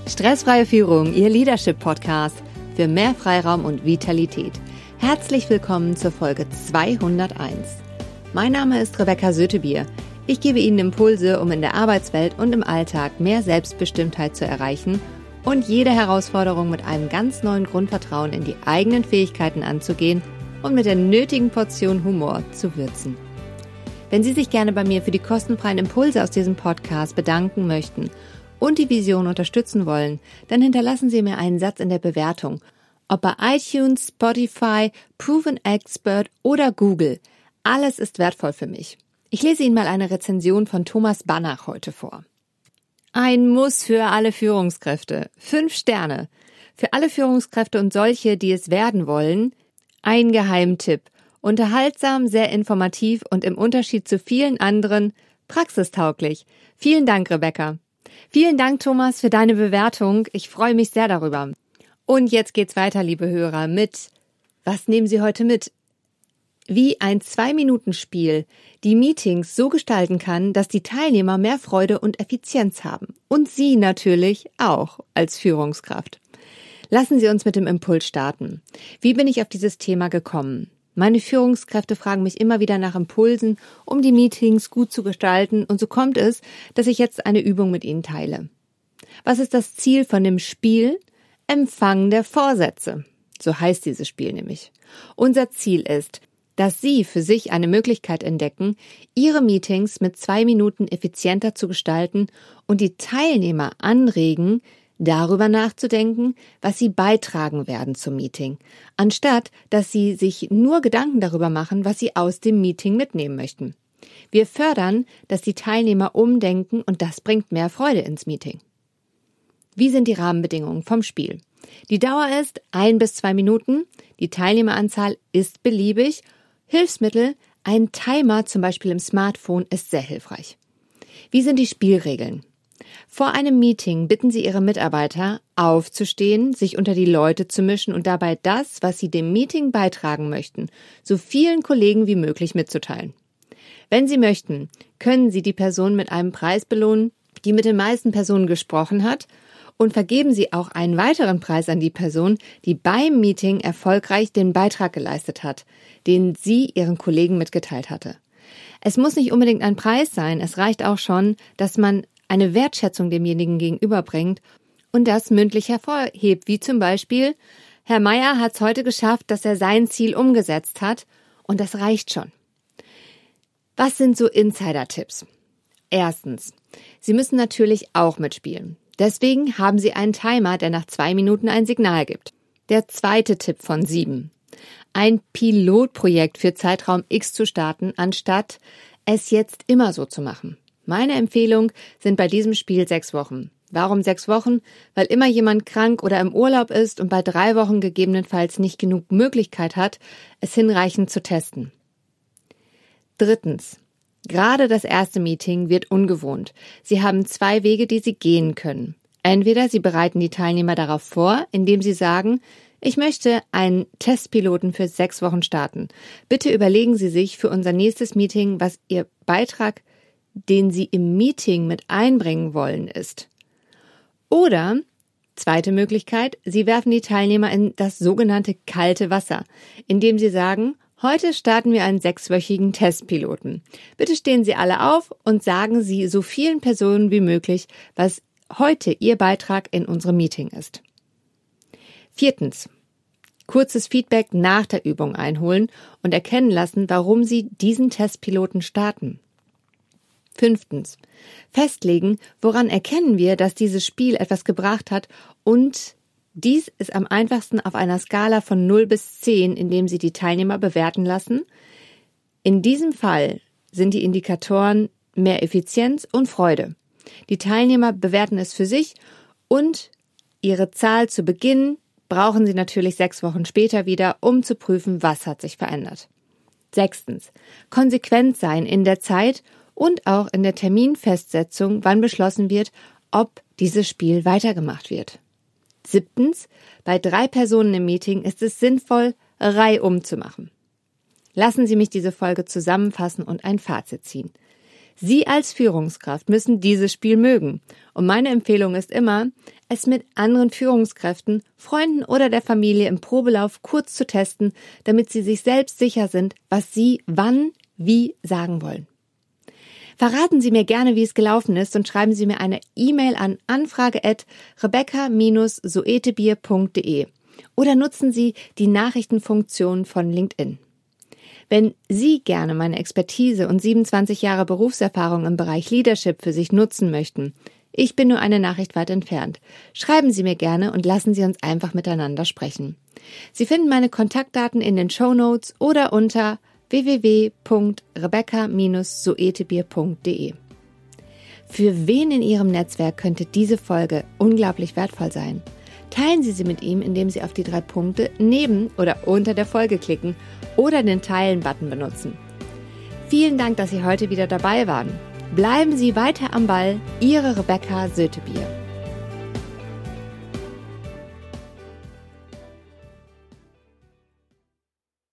Stressfreie Führung, Ihr Leadership-Podcast für mehr Freiraum und Vitalität. Herzlich willkommen zur Folge 201. Mein Name ist Rebecca Sötebier. Ich gebe Ihnen Impulse, um in der Arbeitswelt und im Alltag mehr Selbstbestimmtheit zu erreichen und jede Herausforderung mit einem ganz neuen Grundvertrauen in die eigenen Fähigkeiten anzugehen und mit der nötigen Portion Humor zu würzen. Wenn Sie sich gerne bei mir für die kostenfreien Impulse aus diesem Podcast bedanken möchten und die Vision unterstützen wollen, dann hinterlassen Sie mir einen Satz in der Bewertung. Ob bei iTunes, Spotify, Proven Expert oder Google. Alles ist wertvoll für mich. Ich lese Ihnen mal eine Rezension von Thomas Banach heute vor. Ein Muss für alle Führungskräfte. 5 Sterne. Für alle Führungskräfte und solche, die es werden wollen, ein Geheimtipp. Unterhaltsam, sehr informativ und im Unterschied zu vielen anderen praxistauglich. Vielen Dank, Rebecca. Vielen Dank, Thomas, für deine Bewertung. Ich freue mich sehr darüber. Und jetzt geht's weiter, liebe Hörer, mit was nehmen Sie heute mit? Wie ein 2-Minuten-Spiel die Meetings so gestalten kann, dass die Teilnehmer mehr Freude und Effizienz haben. Und Sie natürlich auch als Führungskraft. Lassen Sie uns mit dem Impuls starten. Wie bin ich auf dieses Thema gekommen? Meine Führungskräfte fragen mich immer wieder nach Impulsen, um die Meetings gut zu gestalten, und so kommt es, dass ich jetzt eine Übung mit Ihnen teile. Was ist das Ziel von dem Spiel? Empfang der Vorsätze. So heißt dieses Spiel nämlich. Unser Ziel ist, dass Sie für sich eine Möglichkeit entdecken, Ihre Meetings mit 2 Minuten effizienter zu gestalten und die Teilnehmer anregen, darüber nachzudenken, was sie beitragen werden zum Meeting, anstatt dass sie sich nur Gedanken darüber machen, was sie aus dem Meeting mitnehmen möchten. Wir fördern, dass die Teilnehmer umdenken, und das bringt mehr Freude ins Meeting. Wie sind die Rahmenbedingungen vom Spiel? Die Dauer ist 1 bis 2 Minuten, die Teilnehmeranzahl ist beliebig. Hilfsmittel, ein Timer zum Beispiel im Smartphone, ist sehr hilfreich. Wie sind die Spielregeln? Vor einem Meeting bitten Sie Ihre Mitarbeiter, aufzustehen, sich unter die Leute zu mischen und dabei das, was Sie dem Meeting beitragen möchten, so vielen Kollegen wie möglich mitzuteilen. Wenn Sie möchten, können Sie die Person mit einem Preis belohnen, die mit den meisten Personen gesprochen hat, und vergeben Sie auch einen weiteren Preis an die Person, die beim Meeting erfolgreich den Beitrag geleistet hat, den sie Ihren Kollegen mitgeteilt hatte. Es muss nicht unbedingt ein Preis sein, es reicht auch schon, dass man eine Wertschätzung demjenigen gegenüberbringt und das mündlich hervorhebt, wie zum Beispiel: Herr Meier hat es heute geschafft, dass er sein Ziel umgesetzt hat, und das reicht schon. Was sind so Insider-Tipps? Erstens, Sie müssen natürlich auch mitspielen. Deswegen haben Sie einen Timer, der nach 2 Minuten ein Signal gibt. Der zweite Tipp von 7. Ein Pilotprojekt für Zeitraum X zu starten, anstatt es jetzt immer so zu machen. Meine Empfehlung sind bei diesem Spiel 6 Wochen. Warum 6 Wochen? Weil immer jemand krank oder im Urlaub ist und bei 3 Wochen gegebenenfalls nicht genug Möglichkeit hat, es hinreichend zu testen. Drittens. Gerade das erste Meeting wird ungewohnt. Sie haben 2 Wege, die Sie gehen können. Entweder Sie bereiten die Teilnehmer darauf vor, indem Sie sagen: Ich möchte einen Testpiloten für 6 Wochen starten. Bitte überlegen Sie sich für unser nächstes Meeting, was Ihr Beitrag, den Sie im Meeting mit einbringen wollen, ist. Oder, zweite Möglichkeit, Sie werfen die Teilnehmer in das sogenannte kalte Wasser, indem Sie sagen: Heute starten wir einen 6-wöchigen Testpiloten. Bitte stehen Sie alle auf und sagen Sie so vielen Personen wie möglich, was heute Ihr Beitrag in unserem Meeting ist. Viertens. Kurzes Feedback nach der Übung einholen und erkennen lassen, warum Sie diesen Testpiloten starten. 5. Festlegen, woran erkennen wir, dass dieses Spiel etwas gebracht hat, und dies ist am einfachsten auf einer Skala von 0 bis 10, indem Sie die Teilnehmer bewerten lassen. In diesem Fall sind die Indikatoren mehr Effizienz und Freude. Die Teilnehmer bewerten es für sich, und ihre Zahl zu Beginn brauchen Sie natürlich 6 Wochen später wieder, um zu prüfen, was hat sich verändert. 6. Konsequent sein in der Zeit und auch in der Terminfestsetzung, wann beschlossen wird, ob dieses Spiel weitergemacht wird. 7. Bei 3 Personen im Meeting ist es sinnvoll, reihum zu machen. Lassen Sie mich diese Folge zusammenfassen und ein Fazit ziehen. Sie als Führungskraft müssen dieses Spiel mögen. Und meine Empfehlung ist immer, es mit anderen Führungskräften, Freunden oder der Familie im Probelauf kurz zu testen, damit Sie sich selbst sicher sind, was Sie wann, wie sagen wollen. Verraten Sie mir gerne, wie es gelaufen ist und schreiben Sie mir eine E-Mail an anfrage@rebecca-soetebier.de oder nutzen Sie die Nachrichtenfunktion von LinkedIn. Wenn Sie gerne meine Expertise und 27 Jahre Berufserfahrung im Bereich Leadership für sich nutzen möchten, ich bin nur eine Nachricht weit entfernt. Schreiben Sie mir gerne und lassen Sie uns einfach miteinander sprechen. Sie finden meine Kontaktdaten in den Shownotes oder unter www.rebecca-soetebier.de. Für wen in Ihrem Netzwerk könnte diese Folge unglaublich wertvoll sein? Teilen Sie sie mit ihm, indem Sie auf die 3 Punkte neben oder unter der Folge klicken oder den Teilen-Button benutzen. Vielen Dank, dass Sie heute wieder dabei waren. Bleiben Sie weiter am Ball, Ihre Rebecca Sötebier.